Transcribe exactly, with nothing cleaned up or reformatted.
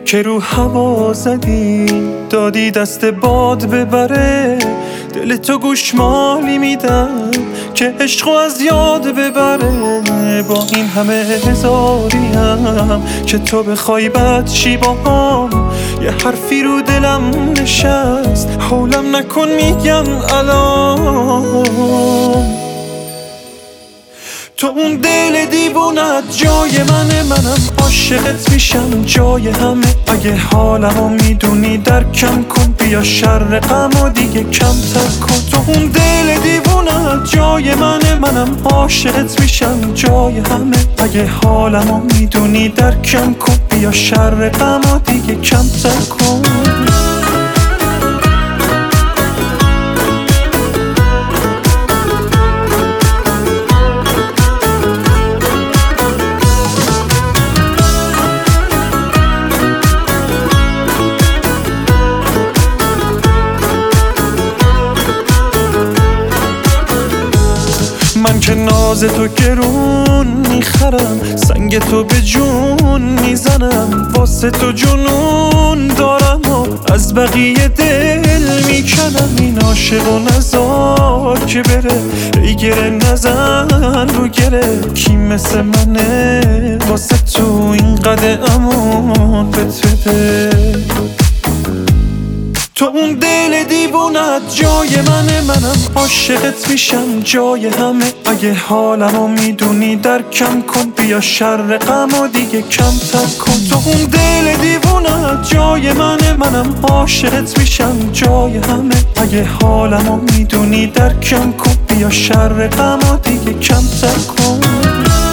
که رو هوا زدی دادی دست باد ببره، دل تو گوشمالی میدم که عشقو از یاد ببره. با این همه هزاریم که تو بخوای بد چی باهام، یه حرفی رو دلم نشست حولم نکن میگم الان. تو اون دل دیوونت جای منه، منم عاشقت میشم جای همه. اگه حالمو میدونی درکم کن، بیا شر غمو دیگه کمتر کن. تو اون دل دیوونت جای منه، منم عاشقت میشم جای همه. اگه حالمو میدونی درکم کن، بیا شر غمو دیگه کمتر کن. من که ناز تو گرون میخرم، سنگ تو به جون میزنم، واسه تو جنون دارم و از بقیه دل میکنم. این عاشق و نزار که بره، ای گره نزن رو گره. کی مثل منه واسه تو اینقدر امان بده. تو اون دل دیوونت جای منه، منم عاشقت میشم جای همه. اگه حالمو میدونی درکم کن، بیا شر غمو دیگه کمتر کن. تو اون دل دیوونت جای منه، منم عاشقت میشم جای همه. اگه حالمو میدونی درکم کن، بیا شر غمو دیگه کمتر کن.